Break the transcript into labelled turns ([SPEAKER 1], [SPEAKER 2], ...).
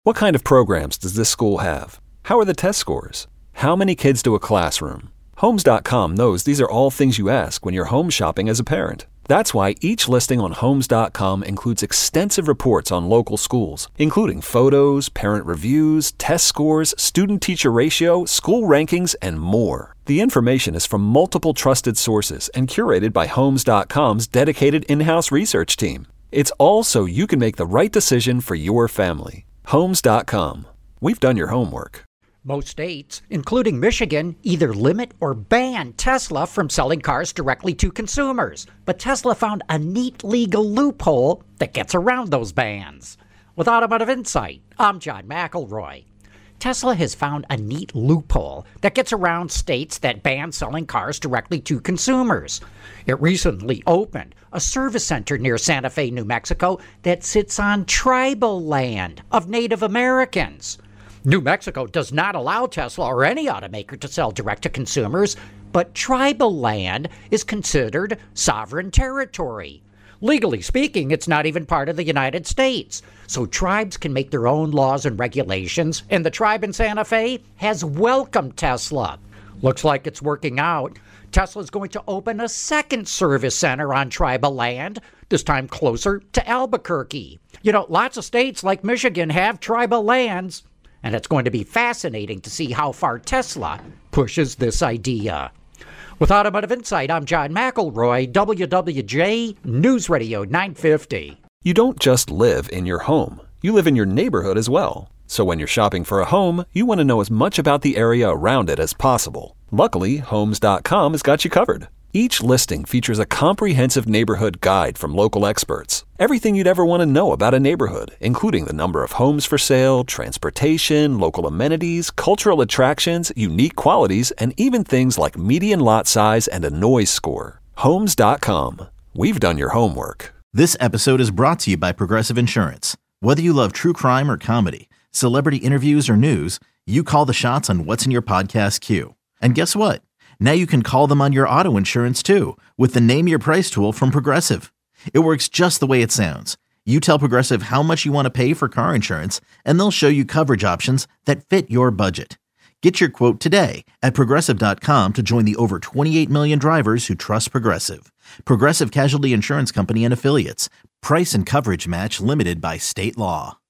[SPEAKER 1] What kind of programs does this school have? How are the test scores? How many kids do a classroom? Homes.com knows these are all things you ask when you're home shopping as a parent. That's why each listing on Homes.com includes extensive reports on local schools, including photos, parent reviews, test scores, student-teacher ratio, school rankings, and more. The information is from multiple trusted sources and curated by Homes.com's dedicated in-house research team. It's all so you can make the right decision for your family. Homes.com. We've done your homework.
[SPEAKER 2] Most states, including Michigan, either limit or ban Tesla from selling cars directly to consumers. But Tesla found a neat legal loophole that gets around those bans. With Automotive Insight, I'm John McElroy. Tesla has found a neat loophole that gets around states that ban selling cars directly to consumers. It recently opened a service center near Santa Fe, New Mexico that sits on tribal land of Native Americans. New Mexico does not allow Tesla or any automaker to sell direct to consumers, but tribal land is considered sovereign territory. Legally speaking, it's not even part of the United States. So tribes can make their own laws and regulations, and the tribe in Santa Fe has welcomed Tesla. Looks like it's working out. Tesla is going to open a second service center on tribal land, this time closer to Albuquerque. You know, lots of states like Michigan have tribal lands. And it's going to be fascinating to see how far Tesla pushes this idea. With Automotive Insight, I'm John McElroy, WWJ News Radio 950.
[SPEAKER 1] You don't just live in your home. You live in your neighborhood as well. So when you're shopping for a home, you want to know as much about the area around it as possible. Luckily, Homes.com has got you covered. Each listing features a comprehensive neighborhood guide from local experts. Everything you'd ever want to know about a neighborhood, including the number of homes for sale, transportation, local amenities, cultural attractions, unique qualities, and even things like median lot size and a noise score. Homes.com. We've done your homework.
[SPEAKER 3] This episode is brought to you by Progressive Insurance. Whether you love true crime or comedy, celebrity interviews or news, you call the shots on what's in your podcast queue. And guess what? Now you can call them on your auto insurance too with the Name Your Price tool from Progressive. It works just the way it sounds. You tell Progressive how much you want to pay for car insurance, and they'll show you coverage options that fit your budget. Get your quote today at Progressive.com to join the over 28 million drivers who trust Progressive. Progressive Casualty Insurance Company and Affiliates. Price and coverage match limited by state law.